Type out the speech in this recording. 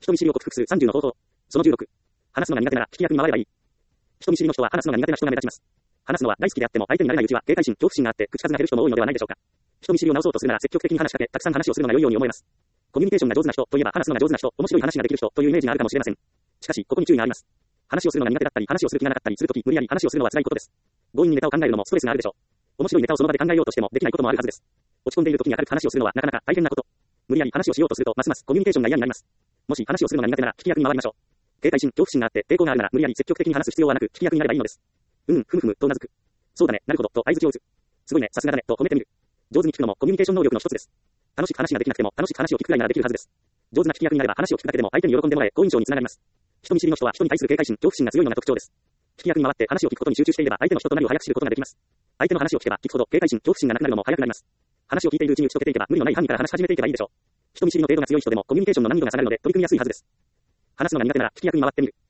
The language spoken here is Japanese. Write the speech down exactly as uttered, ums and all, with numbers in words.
人見知りを克服するさんじゅうの方法。そのじゅうろく。話すのが苦手なら聞き役に回ればいい。人見知りの人は話すのが苦手な人が目立ちます。話すのは大好きであっても相手になれないうちは警戒心、恐怖心があって口数が減る人も多いのではないでしょうか。人見知りを直そうとするなら積極的に話しかけ、たくさん話をするのが良いように思えます。コミュニケーションが上手な人といえば話すのが上手な人、面白い話ができる人というイメージがあるかもしれません。しかし、ここに注意があります。話をするのが苦手だったり、話をする気がなかったりするとき、無理やり話をするのは辛いことです。強引にネタを考えるのもストレスがあるでしょう。面白いネタをその場で考えようとしてもできないこともあるはずです。落ち込んでいるときに明るく話をするのはなかなか大変なこと。無理やり話をしようとすると、ますますコミュニケーションが嫌になります。もし話をするのが苦手なら聞き役に回りましょう。警戒心、恐怖心があって抵抗があるなら無理やり積極的に話す必要はなく聞き役になればいいのです。うん、ふむふむとうなずく。そうだね、なるほどと相槌を打つ。すごいね、さすがだねと褒めてみる。上手に聞くのもコミュニケーション能力の一つです。楽しく話ができなくても楽しく話を聞くくらいならできるはずです。上手な聞き役になれば話を聞くだけでも相手に喜んでもらえ好印象につながります。人見知りの人は人に対する警戒心、恐怖心が強いのが特徴です。聞き役に回って話を聞くことに集中していれば相手の人となりを早く知ることができます。相手の話を聞けば聞くほど警戒心、恐怖心がなくなるのも早くなります。話を聞いているうちに打ち解けていけば無理のない範囲から話し始めていけばいいでしょう。人見知りの程度が強い人でもコミュニケーションの難易度が下がるので取り組みやすいはずです。話すのが苦手なら聞き役に回ってみる。